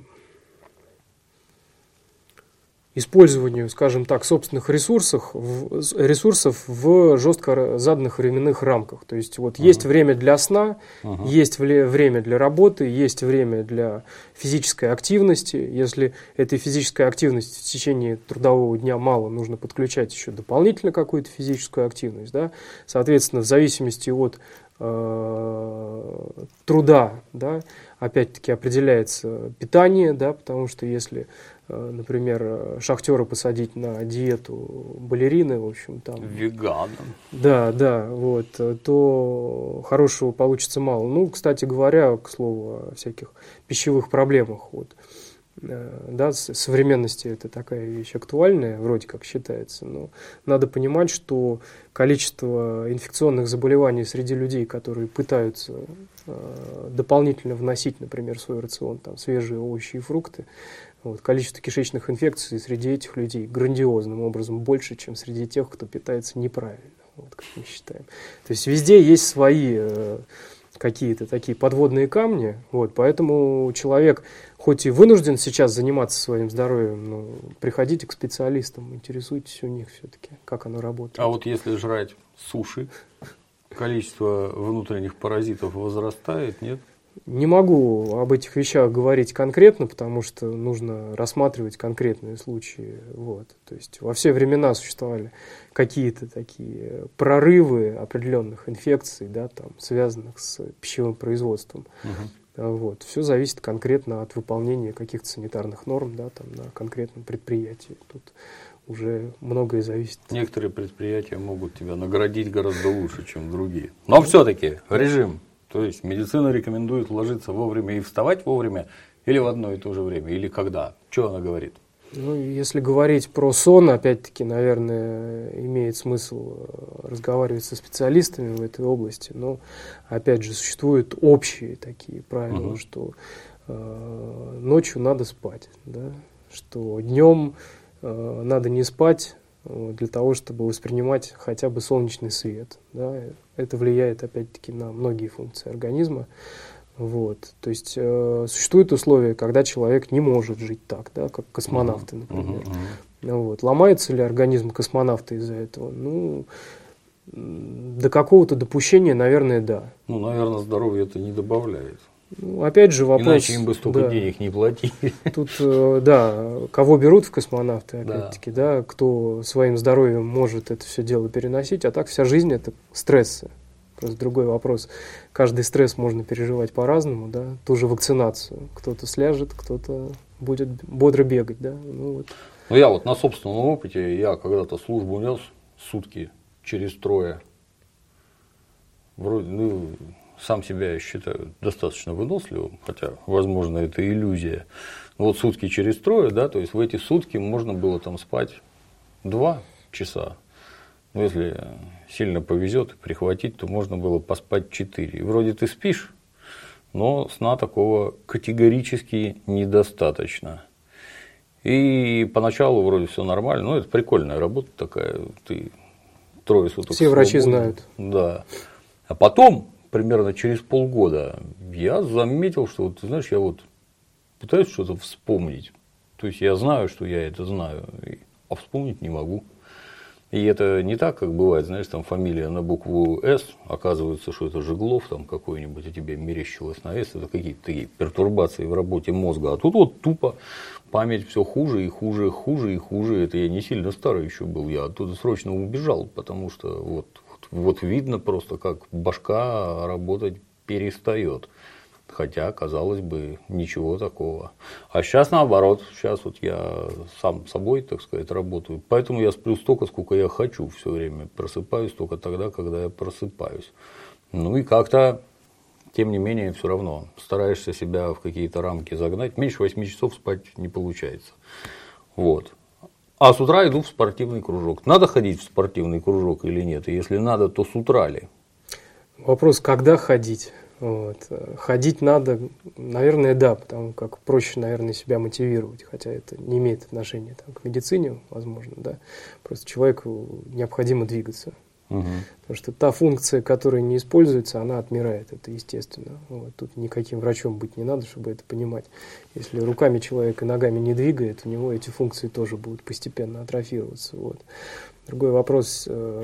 использованию, скажем так, собственных ресурсов, в, ресурсов в жестко заданных временных рамках. То есть вот uh-huh. есть время для сна, uh-huh. есть время для работы, есть время для физической активности. Если этой физической активности в течение трудового дня мало, нужно подключать еще дополнительно какую-то физическую активность. Да? Соответственно, в зависимости от э, труда, да, опять-таки определяется питание, да, потому что если, например, шахтера посадить на диету балерины, в общем, там... Веганом. Да, да, вот, то хорошего получится мало. Ну, кстати говоря, к слову, о всяких пищевых проблемах, вот, Да, с современности это такая вещь актуальная, вроде как считается, но надо понимать, что количество инфекционных заболеваний среди людей, которые пытаются э, дополнительно вносить, например, в свой рацион там, свежие овощи и фрукты, вот, количество кишечных инфекций среди этих людей грандиозным образом больше, чем среди тех, кто питается неправильно, вот, как мы считаем. То есть везде есть свои э, какие-то такие подводные камни, вот, поэтому человек, хоть и вынужден сейчас заниматься своим здоровьем, но приходите к специалистам, интересуйтесь у них все-таки, как оно работает. А вот если жрать суши, количество внутренних паразитов возрастает, нет? Не могу об этих вещах говорить конкретно, потому что нужно рассматривать конкретные случаи. Вот. То есть во все времена существовали какие-то такие прорывы определенных инфекций, да, там, связанных с пищевым производством. Угу. Вот. Все зависит конкретно от выполнения каких-то санитарных норм, да, там, на конкретном предприятии. Тут уже многое зависит. Некоторые предприятия могут тебя наградить гораздо лучше, чем другие. Но все-таки режим. То есть медицина рекомендует ложиться вовремя и вставать вовремя, или в одно и то же время, или когда? Что она говорит? Ну, если говорить про сон, опять-таки, наверное, имеет смысл разговаривать со специалистами в этой области. Но, опять же, существуют общие такие правила, угу. что э, ночью надо спать, да? Что днем э, надо не спать для того, чтобы воспринимать хотя бы солнечный свет. Да? Это влияет, опять-таки, на многие функции организма. Вот. То есть э, существуют условия, когда человек не может жить так, да, как космонавты, например. Uh-huh, uh-huh. Вот. Ломается ли организм космонавта из-за этого? Ну, до какого-то допущения, наверное, да. Ну, наверное, здоровье это не добавляет. Ну, опять же вопрос... Иначе им бы столько да, денег не платили. Тут, э, да, кого берут в космонавты, опять-таки, да. да, кто своим здоровьем может это все дело переносить, а так вся жизнь это стрессы. Просто другой вопрос. Каждый стресс можно переживать по-разному, да. Ту же вакцинацию. Кто-то сляжет, кто-то будет бодро бегать, да. Ну, вот. Ну, я вот на собственном опыте, я когда-то службу нес сутки через трое. Вроде, ну, сам себя я считаю достаточно выносливым, хотя, возможно, это иллюзия. Но вот сутки через трое, да, то есть в эти сутки можно было там спать два часа. Ну, если сильно повезет и прихватить, то можно было поспать четыре. И вроде ты спишь, но сна такого категорически недостаточно. И поначалу вроде все нормально, ну, это прикольная работа такая, ты трое суток все врачи знают. Да. А потом, примерно через полгода, я заметил, что, вот, ты знаешь, я вот пытаюсь что-то вспомнить. То есть я знаю, что я это знаю, а вспомнить не могу. И это не так, как бывает, знаешь, там фамилия на букву «С», оказывается, что это Жеглов там какой-нибудь, а тебе мерещилось на «С», это какие-то такие пертурбации в работе мозга. А тут вот тупо память все хуже и хуже, хуже и хуже. Это я не сильно старый еще был, я оттуда срочно убежал, потому что вот, вот видно просто, как башка работать перестает. Хотя, казалось бы, ничего такого. А сейчас наоборот, сейчас вот я сам собой, так сказать, работаю. Поэтому я сплю столько, сколько я хочу все время. Просыпаюсь только тогда, когда я просыпаюсь. Ну и как-то, тем не менее, все равно стараешься себя в какие-то рамки загнать. Меньше восьми часов спать не получается. Вот. А с утра иду в спортивный кружок. Надо ходить в спортивный кружок или нет? И если надо, то с утра ли? Вопрос, когда ходить? Вот. Ходить надо, наверное, да, потому как проще, наверное, себя мотивировать, хотя это не имеет отношения там, к медицине, возможно, да. Просто человеку необходимо двигаться. Угу. Потому что та функция, которая не используется, она отмирает, это естественно. Вот. Тут никаким врачом быть не надо, чтобы это понимать. Если руками человек и ногами не двигает, у него эти функции тоже будут постепенно атрофироваться. Вот. Другой вопрос,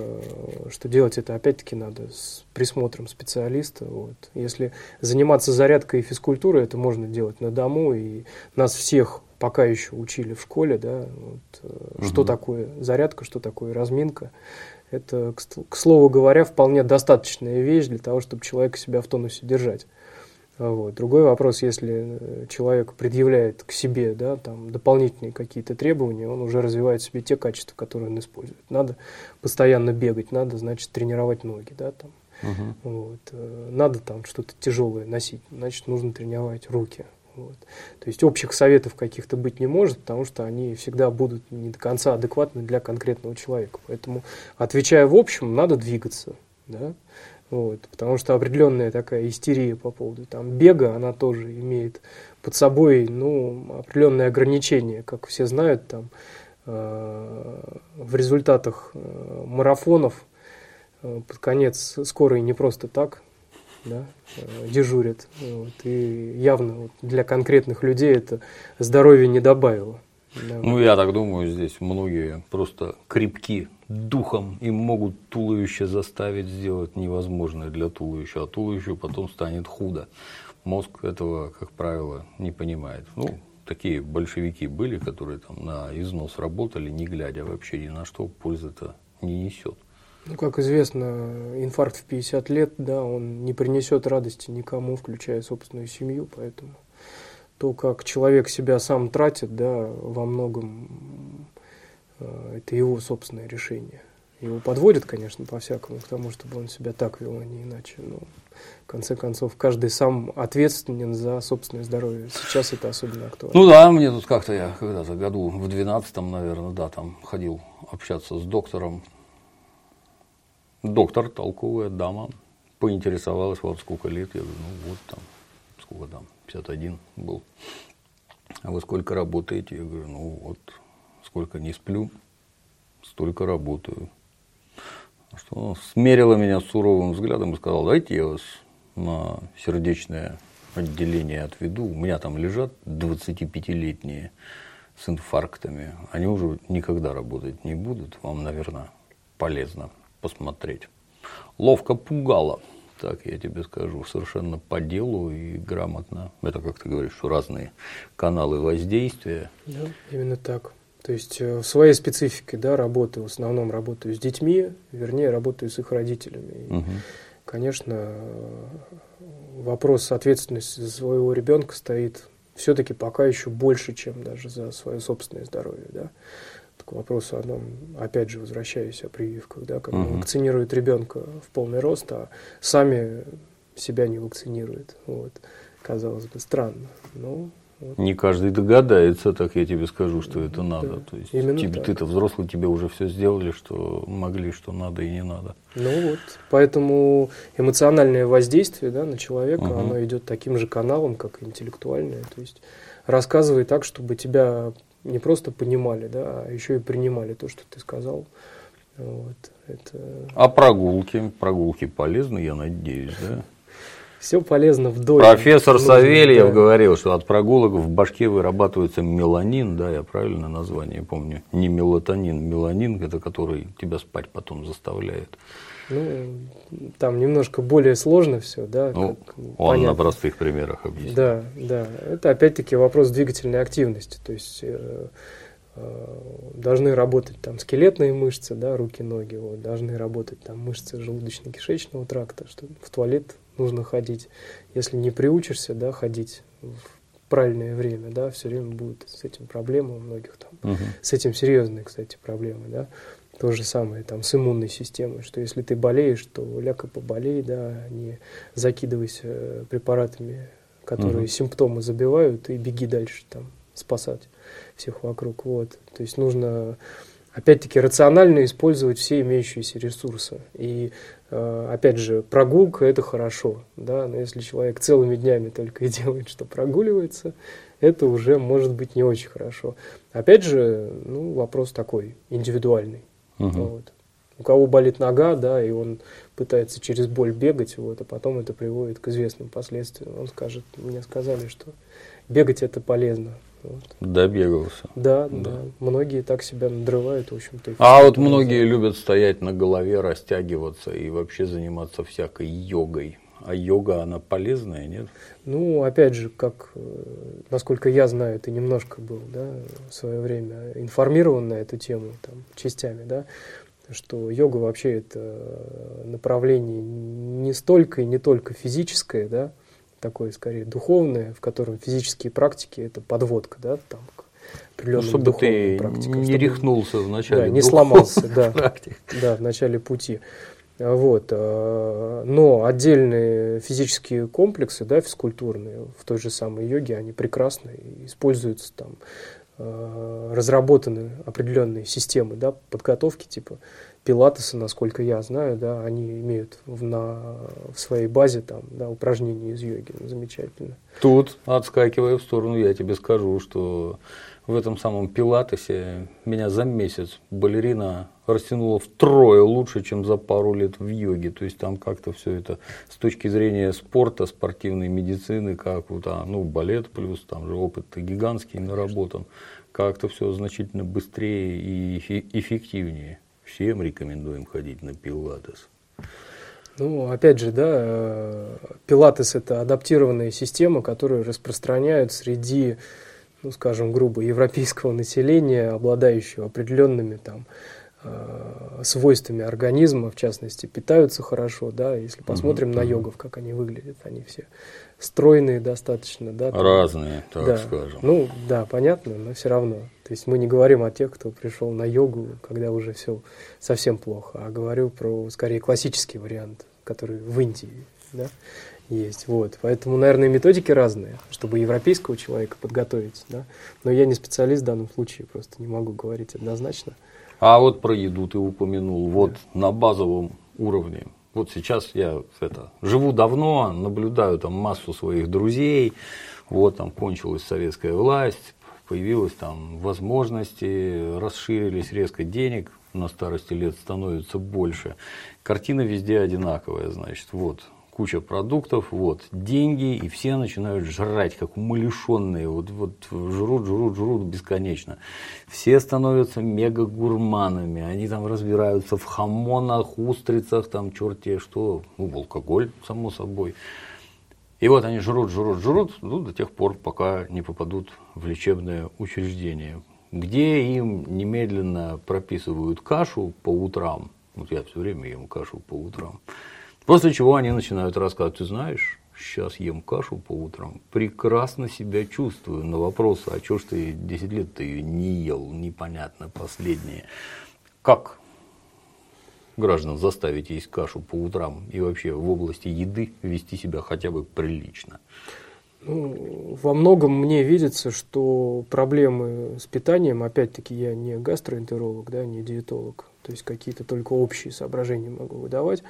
что делать это опять-таки надо с присмотром специалиста. Вот. Если заниматься зарядкой и физкультурой, это можно делать на дому, и нас всех пока еще учили в школе, да, вот, угу. Что такое зарядка, что такое разминка. Это, к слову говоря, вполне достаточная вещь для того, чтобы человека себя в тонусе держать. Вот. Другой вопрос, если человек предъявляет к себе, да, там, дополнительные какие-то требования, он уже развивает в себе те качества, которые он использует. Надо постоянно бегать, надо, значит, тренировать ноги. Да, там. Угу. Вот. Надо там что-то тяжелое носить, значит, нужно тренировать руки. Вот. То есть общих советов каких-то быть не может, потому что они всегда будут не до конца адекватны для конкретного человека. Поэтому, отвечая в общем, надо двигаться. Да? Вот. Потому что определенная такая истерия по поводу там, бега, она тоже имеет под собой ну, определенные ограничения. Как все знают, там, э, в результатах э, марафонов э, под конец скорые не просто так, да, дежурят. Вот, и явно вот, для конкретных людей это здоровья не добавило. Да. Ну, я так думаю, здесь многие просто крепки духом и могут туловище заставить сделать невозможное для туловища, а туловищу потом станет худо. Мозг этого, как правило, не понимает. Ну, такие большевики были, которые там на износ работали, не глядя вообще ни на что, пользы-то не несет. Ну, как известно, инфаркт в пятьдесят лет, да, он не принесет радости никому, включая собственную семью, поэтому то, как человек себя сам тратит, да, во многом э, это его собственное решение. Его подводят, конечно, по-всякому к тому, чтобы он себя так вел, а не иначе, но в конце концов каждый сам ответственен за собственное здоровье. Сейчас это особенно актуально. Ну да, мне тут как-то я когда-то году в двенадцатом, наверное, да, там ходил общаться с доктором. Доктор, толковая дама, поинтересовалась, вот сколько лет. Я говорю, ну вот там, сколько там, пятьдесят один был. А вы сколько работаете? Я говорю, ну вот, сколько не сплю, столько работаю. Что она смерила меня суровым взглядом и сказала, давайте я вас на сердечное отделение отведу. У меня там лежат двадцатипятилетние с инфарктами. Они уже никогда работать не будут. Вам, наверное, полезно посмотреть. Ловко пугало, так я тебе скажу, совершенно по делу и грамотно. Это, как ты говоришь, разные каналы воздействия. Да, именно так. То есть в своей специфике, да, работы, в основном работаю с детьми, вернее, работаю с их родителями. И, угу. Конечно, вопрос ответственности за своего ребенка стоит все-таки пока еще больше, чем даже за свое собственное здоровье, да. К вопросу о том, опять же, возвращаясь о прививках, да, когда uh-huh. вакцинируют ребенка в полный рост, а сами себя не вакцинируют. Вот. Казалось бы, странно. Но, вот. Не каждый догадается, так я тебе скажу, что это надо. Да, То есть тебе, ты-то взрослый, тебе уже все сделали, что могли, что надо и не надо. Ну вот, поэтому эмоциональное воздействие, да, на человека, uh-huh. оно идет таким же каналом, как и интеллектуальное. То есть рассказывай так, чтобы тебя не просто понимали, да, а еще и принимали то, что ты сказал. Вот, это... А прогулки? Прогулки полезны, я надеюсь, да? Все полезно в доме. Профессор нужно, Савельев да. говорил, что от прогулок в башке вырабатывается меланин, да, я правильно название помню, не мелатонин, меланин, это который тебя спать потом заставляет. Ну, там немножко более сложно все, да. Ну, как, он понятно. На простых примерах объяснил. Да, да. Это опять-таки вопрос двигательной активности. То есть э, э, должны работать там скелетные мышцы, да, руки, ноги, вот, должны работать там мышцы желудочно-кишечного тракта, что в туалет нужно ходить. Если не приучишься, да, ходить в правильное время, да, все время будет с этим проблемы у многих там. Угу. С этим серьезные, кстати, проблемы, да. То же самое там с иммунной системой, что если ты болеешь, то ляг и поболей, да, не закидывайся препаратами, которые угу. симптомы забивают, и беги дальше там спасать всех вокруг. Вот. То есть нужно, опять-таки, рационально использовать все имеющиеся ресурсы. И, э, опять же, прогулка – это хорошо, да, но если человек целыми днями только и делает, что прогуливается, это уже может быть не очень хорошо. Опять же, ну, вопрос такой, индивидуальный. Угу. Вот. У кого болит нога, да, и он пытается через боль бегать, вот, а потом это приводит к известным последствиям. Он скажет, мне сказали, что бегать это полезно. Вот. Добегался. Да, да, да. Многие так себя надрывают, в общем-то. А вот многие любят стоять на голове, растягиваться и вообще заниматься всякой йогой. А йога, она полезная, нет? Ну, опять же, как, насколько я знаю, ты немножко был, да, в свое время информирован на эту тему, там, частями, да, что йога вообще это направление не столько и не только физическое, да, такое скорее духовное, в котором физические практики это подводка, да, там, к определенным ну, чтобы духовным ты практикам. Не чтобы, рехнулся в начале. Да, не сломался, да, да, в начале пути. Вот. Но отдельные физические комплексы, да, физкультурные, в той же самой йоге, они прекрасны, используются там, разработаны определенные системы, да, подготовки, типа пилатеса, насколько я знаю, да, они имеют в, на, в своей базе там, да, упражнения из йоги, замечательно. Тут, отскакивая в сторону, я тебе скажу, что в этом самом пилатесе меня за месяц балерина растянула втрое лучше, чем за пару лет в йоге. То есть там как-то все это с точки зрения спорта, спортивной медицины, как вот, а, ну, балет плюс, там же опыт-то гигантский наработан, как-то все значительно быстрее и эффективнее. Всем рекомендуем ходить на пилатес. Ну, опять же, да, пилатес – это адаптированная система, которую распространяют среди, ну, скажем, грубо, европейского населения, обладающего определенными там свойствами организма, в частности, питаются хорошо, да, если посмотрим угу, на йогов, как они выглядят, они все стройные достаточно, да. Там, разные, так да, скажем. Ну, да, понятно, но все равно. То есть мы не говорим о тех, кто пришел на йогу, когда уже все совсем плохо, а говорю про, скорее, классический вариант, который в Индии, да, есть. Вот. Поэтому, наверное, методики разные, чтобы европейского человека подготовить, да. Но я не специалист в данном случае, просто не могу говорить однозначно. А вот про еду ты упомянул, вот да. На базовом уровне. Вот сейчас я это, живу давно, наблюдаю там массу своих друзей, вот там кончилась советская власть, появилась там возможности, расширились резко денег, на старости лет становится больше. Картина везде одинаковая, значит, вот. Куча продуктов, вот, деньги, и все начинают жрать, как умалишенные, вот, вот, жрут, жрут, жрут бесконечно. Все становятся мега-гурманами, они там разбираются в хамонах, устрицах, там, черти что, ну, алкоголь, само собой. И вот они жрут, жрут, жрут, ну, до тех пор, пока не попадут в лечебное учреждение, где им немедленно прописывают кашу по утрам, вот я все время ем кашу по утрам. После чего они начинают рассказывать, ты знаешь, сейчас ем кашу по утрам, прекрасно себя чувствую. На вопрос, а что ж ты десять лет ты ее не ел, непонятно, последнее. Как граждан заставить есть кашу по утрам и вообще в области еды вести себя хотя бы прилично? Ну, во многом мне видится, что проблемы с питанием, опять-таки я не гастроэнтеролог, да, не диетолог, то есть какие-то только общие соображения могу выдавать,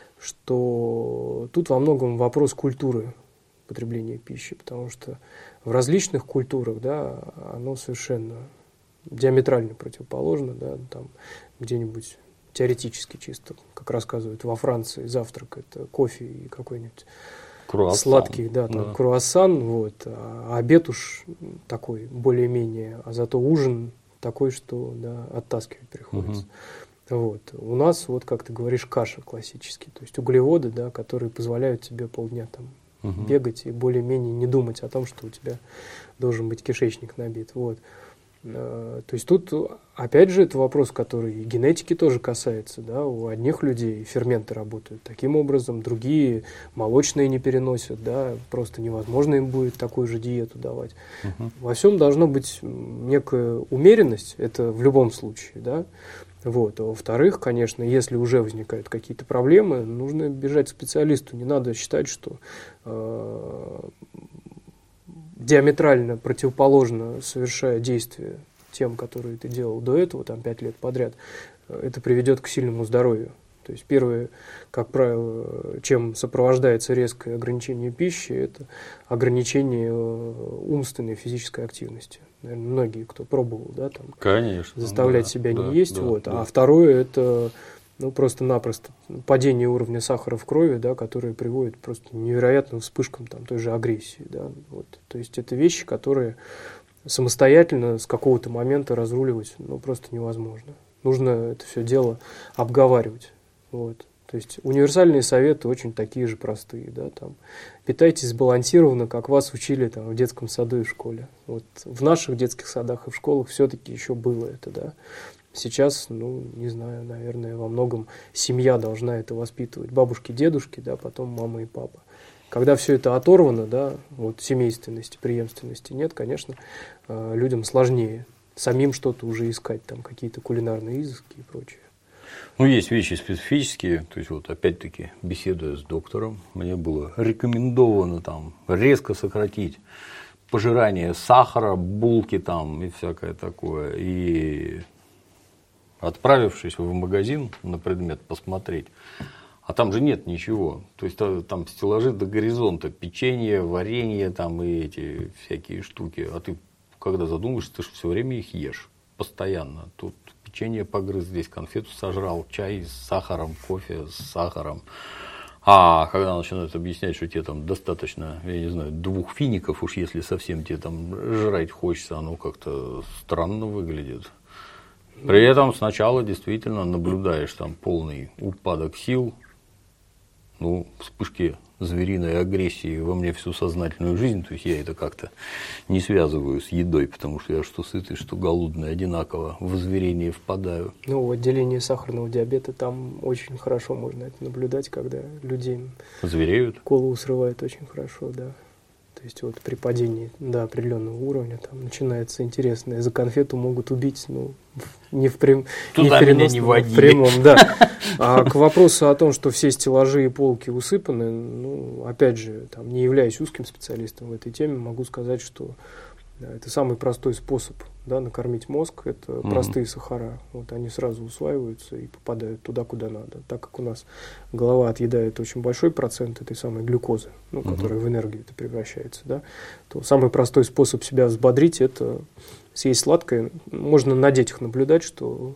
что тут во многом вопрос культуры потребления пищи, потому что в различных культурах, да, оно совершенно диаметрально противоположно, да, там где-нибудь теоретически чисто, как рассказывают во Франции, завтрак это кофе и какой-нибудь круассан. Сладкий, да, там да. Круассан, вот, а обед уж такой более-менее, а зато ужин такой, что, да, оттаскивать приходится. Угу. Вот. У нас, вот как ты говоришь, каша классический, то есть углеводы, да, которые позволяют тебе полдня там угу. бегать и более-менее не думать о том, что у тебя должен быть кишечник набит. Вот. То есть тут, опять же, это вопрос, который и генетики тоже касается. Да? У одних людей ферменты работают таким образом, другие молочные не переносят, да? Просто невозможно им будет такую же диету давать. Угу. Во всем должна быть некая умеренность, это в любом случае, да? Вот. А во-вторых, конечно, если уже возникают какие-то проблемы, нужно бежать к специалисту. Не надо считать, что э, диаметрально противоположно совершая действия тем, которые ты делал до этого, там, пять лет подряд, это приведет к сильному здоровью. То есть первое, как правило, чем сопровождается резкое ограничение пищи, это ограничение умственной физической активности. Наверное, многие, кто пробовал, да, там, конечно, заставлять да, себя да, не есть. Да, вот. да. А второе, это ну, просто-напросто падение уровня сахара в крови, да, которое приводит просто к невероятным вспышкам там, той же агрессии. Да, вот. То есть это вещи, которые самостоятельно с какого-то момента разруливать ну, просто невозможно. Нужно это все дело обговаривать. Вот. То есть универсальные советы очень такие же простые. Да, там, питайтесь сбалансированно, как вас учили там, в детском саду и в школе. Вот, в наших детских садах и в школах все-таки еще было это. Да. Сейчас, ну, не знаю, наверное, во многом семья должна это воспитывать. Бабушки, дедушки, да, потом мама и папа. Когда все это оторвано, да, вот семейственности, преемственности нет, конечно, людям сложнее самим что-то уже искать, там какие-то кулинарные изыски и прочее. Ну, есть вещи специфические, то есть, вот опять-таки, беседуя с доктором, мне было рекомендовано там резко сократить пожирание сахара, булки там и всякое такое. И отправившись в магазин на предмет посмотреть, а там же нет ничего. То есть там стеллажи до горизонта, печенье, варенье там и эти всякие штуки. А ты, когда задумаешься, ты же все время их ешь, постоянно. Тут печенье погрыз, здесь конфету сожрал, чай с сахаром, кофе с сахаром. А когда начинают объяснять, что тебе там достаточно, я не знаю, двух фиников, уж если совсем тебе там жрать хочется, оно как-то странно выглядит. При этом сначала действительно наблюдаешь там полный упадок сил, ну, вспышки звериной агрессии во мне всю сознательную жизнь, то есть я это как-то не связываю с едой, потому что я что сытый, что голодный одинаково в озверение впадаю. Ну, в отделении сахарного диабета там очень хорошо можно это наблюдать, когда людей звереют, голову срывает очень хорошо, да. То есть вот при падении до определенного уровня там начинается интересное. За конфету могут убить, ну, не в, прям, не в переносном, а в прямом, да. А к вопросу о том, что все стеллажи и полки усыпаны, ну, опять же, там, не являясь узким специалистом в этой теме, могу сказать, что да, это самый простой способ, да, накормить мозг, это mm-hmm. простые сахара. Вот они сразу усваиваются и попадают туда, куда надо. Так как у нас голова отъедает очень большой процент этой самой глюкозы, ну, mm-hmm. которая в энергию это превращается, да, то самый простой способ себя взбодрить – это съесть сладкое. Можно на детях наблюдать, что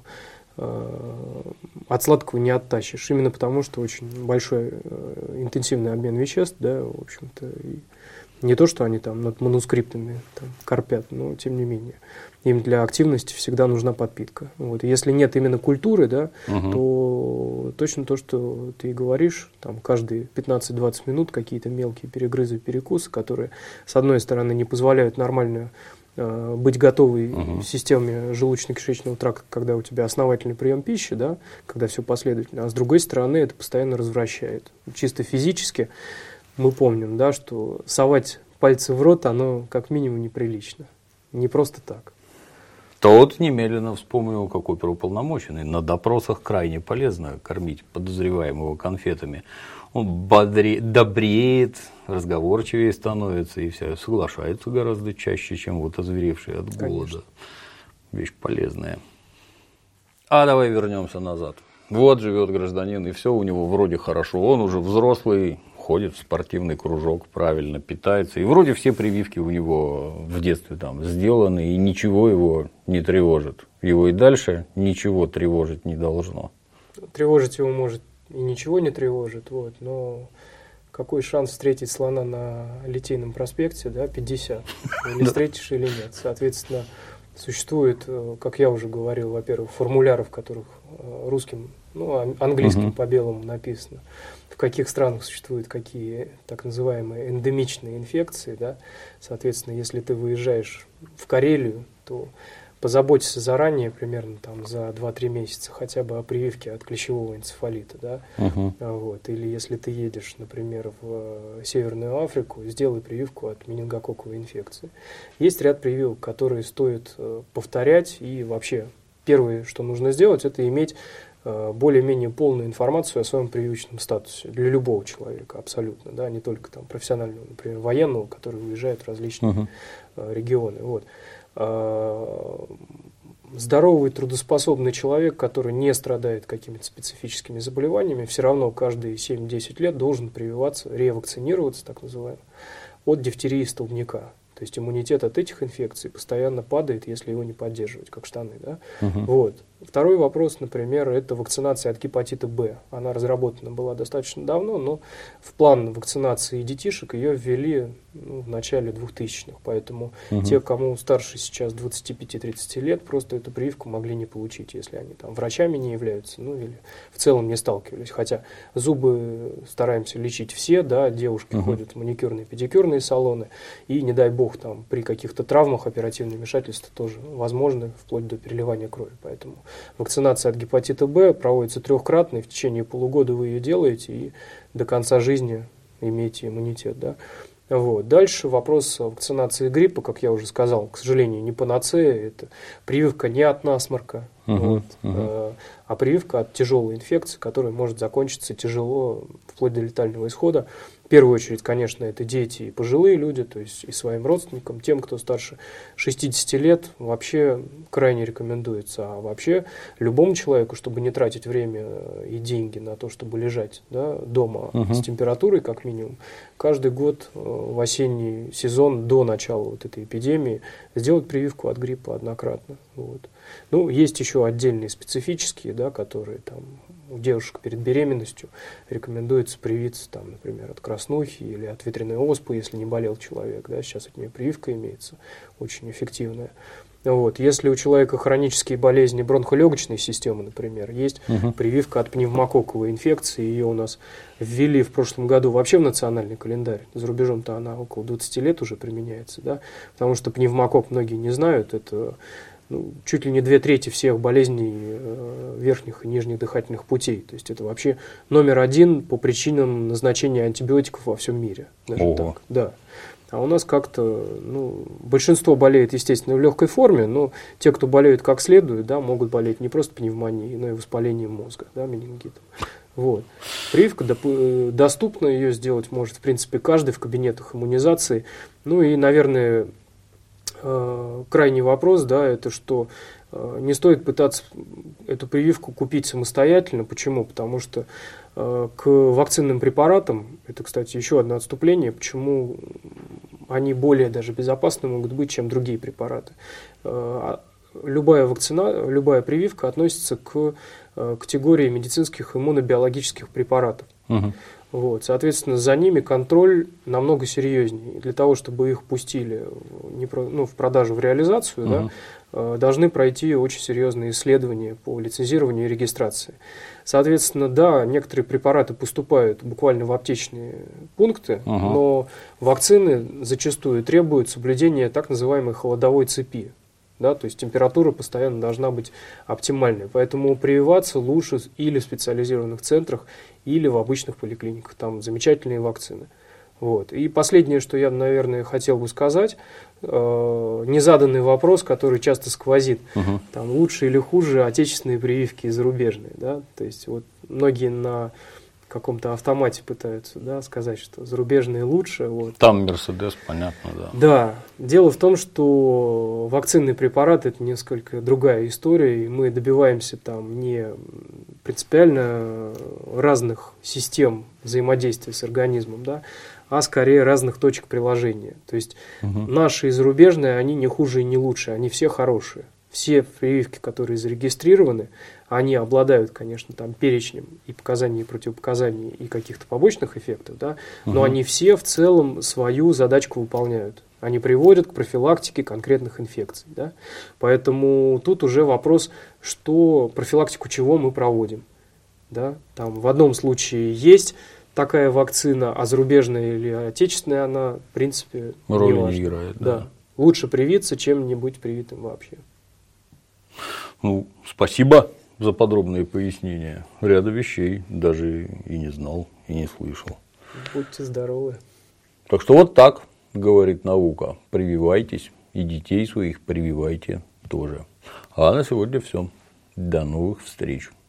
э, от сладкого не оттащишь, именно потому, что очень большой э, интенсивный обмен веществ, да, в общем-то, и не то, что они там над манускриптами там корпят, но тем не менее. Им для активности всегда нужна подпитка. Вот. Если нет именно культуры, да, угу. то точно то, что ты говоришь, там каждые пятнадцать-двадцать минут какие-то мелкие перегрызы, перекусы, которые, с одной стороны, не позволяют нормально э, быть готовой угу. системе желудочно-кишечного тракта, когда у тебя основательный прием пищи, да, когда все последовательно, а с другой стороны, это постоянно развращает. Чисто физически мы помним, да, что совать пальцы в рот, оно как минимум неприлично. Не просто так. Тот немедленно вспомнил, как оперуполномоченный. На допросах крайне полезно кормить подозреваемого конфетами. Он бодре... добреет, разговорчивее становится и все. Соглашается гораздо чаще, чем вот озверевший от голода. Конечно. Вещь полезная. А давай вернемся назад. Вот живет гражданин, и все у него вроде хорошо. Он уже взрослый, ходит в спортивный кружок, правильно питается. И вроде все прививки у него в детстве там сделаны, и ничего его не тревожит. Его и дальше ничего тревожить не должно. Тревожить его может и ничего не тревожит, вот, но какой шанс встретить слона на Литейном проспекте, да, пятьдесят. Или встретишь, или нет. Соответственно, существует, как я уже говорил, во-первых, формуляры, в которых русским, ну, английским по белому написано, в каких странах существуют какие так называемые эндемичные инфекции, да. Соответственно, если ты выезжаешь в Карелию, то позаботься заранее, примерно там за два-три месяца, хотя бы о прививке от клещевого энцефалита, да. Uh-huh. Вот. Или если ты едешь, например, в Северную Африку, сделай прививку от менингококковой инфекции. Есть ряд прививок, которые стоит повторять, и вообще первое, что нужно сделать, это иметь более-менее полную информацию о своем прививочном статусе для любого человека, абсолютно, да, не только там профессионального, например, военного, который уезжает в различные uh-huh. регионы. Вот. Здоровый, трудоспособный человек, который не страдает какими-то специфическими заболеваниями, все равно каждые семь-десять лет должен прививаться, ревакцинироваться, так называемый, от дифтерии и столбняка. То есть иммунитет от этих инфекций постоянно падает, если его не поддерживать, как штаны. Да? Угу. Вот. Второй вопрос, например, это вакцинация от гепатита Б. Она разработана была достаточно давно, но в план вакцинации детишек ее ввели ну, в начале двухтысячных. Поэтому угу. те, кому старше сейчас двадцати пяти-тридцати лет, просто эту прививку могли не получить, если они там врачами не являются, ну или в целом не сталкивались. Хотя зубы стараемся лечить все, да, девушки угу. ходят в маникюрные, педикюрные салоны, и не дай бог там при каких-то травмах оперативные вмешательства тоже возможны, вплоть до переливания крови. Поэтому вакцинация от гепатита Б проводится трехкратно, и в течение полугода вы ее делаете, и до конца жизни имеете иммунитет. Да? Вот. Дальше вопрос вакцинации гриппа, как я уже сказал, к сожалению, не панацея, это прививка не от насморка, Угу, вот. угу. А прививка от тяжелой инфекции, которая может закончиться тяжело, вплоть до летального исхода. В первую очередь, конечно, это дети и пожилые люди, то есть и своим родственникам, тем, кто старше шестидесяти лет, вообще крайне рекомендуется. А вообще любому человеку, чтобы не тратить время и деньги на то, чтобы лежать, да, дома угу. с температурой как минимум, каждый год в осенний сезон до начала вот этой эпидемии сделать прививку от гриппа однократно. Вот. Ну, есть еще отдельные специфические, да, которые там у девушек перед беременностью рекомендуется привиться, там, например, от краснухи или от ветряной оспы, если не болел человек. Да, сейчас от нее прививка имеется, очень эффективная. Вот. Если у человека хронические болезни бронхолегочной системы, например, есть угу. прививка от пневмококковой инфекции, ее у нас ввели в прошлом году вообще в национальный календарь. За рубежом-то она около двадцати лет уже применяется, да, потому что пневмококк многие не знают, это ну, чуть ли не две трети всех болезней э, верхних и нижних дыхательных путей. То есть это вообще номер один по причинам назначения антибиотиков во всем мире. Даже так, да. А у нас как-то, ну, большинство болеет, естественно, в легкой форме, но те, кто болеют как следует, да, могут болеть не просто пневмонией, но и воспалением мозга, да, менингитом. Вот. Прививка доп- доступна, ее сделать может, в принципе, каждый в кабинетах иммунизации. Ну и, наверное, крайний вопрос, да, это что не стоит пытаться эту прививку купить самостоятельно. Почему? Потому что к вакцинным препаратам, это, кстати, еще одно отступление, почему они более даже безопасны могут быть, чем другие препараты. Любая вакцина, любая прививка относится к категории медицинских иммунобиологических препаратов. Угу. Вот, соответственно, за ними контроль намного серьезнее. Для того, чтобы их пустили не про, ну, в продажу, в реализацию, угу. да, должны пройти очень серьезные исследования по лицензированию и регистрации. Соответственно, да, некоторые препараты поступают буквально в аптечные пункты, угу. но вакцины зачастую требуют соблюдения так называемой холодовой цепи. Да, то есть температура постоянно должна быть оптимальной. Поэтому прививаться лучше или в специализированных центрах, или в обычных поликлиниках. Там замечательные вакцины. Вот. И последнее, что я, наверное, хотел бы сказать, э, незаданный вопрос, который часто сквозит. Угу. Там, лучше или хуже отечественные прививки и зарубежные. Да? То есть вот многие на каком-то автомате пытаются, да, сказать, что зарубежные лучше. Вот. Там Мерседес, понятно, да. Да. Дело в том, что вакцинный препарат – это несколько другая история, и мы добиваемся там не принципиально разных систем взаимодействия с организмом, да, а скорее разных точек приложения. То есть угу. наши и зарубежные, они не хуже и не лучше, они все хорошие. Все прививки, которые зарегистрированы, они обладают, конечно, там перечнем и показаний, и противопоказаний, и каких-то побочных эффектов, да, но угу. они все в целом свою задачку выполняют. Они приводят к профилактике конкретных инфекций. Да? Поэтому тут уже вопрос, что, профилактику чего мы проводим. Да? Там в одном случае есть такая вакцина, а зарубежная или отечественная, она, в принципе, роль не, не играет. Да. Да. Лучше привиться, чем не быть привитым вообще. Ну, спасибо за подробные пояснения. Ряда вещей даже и не знал, и не слышал. Будьте здоровы. Так что вот так, говорит наука. Прививайтесь, и детей своих прививайте тоже. А на сегодня все. До новых встреч.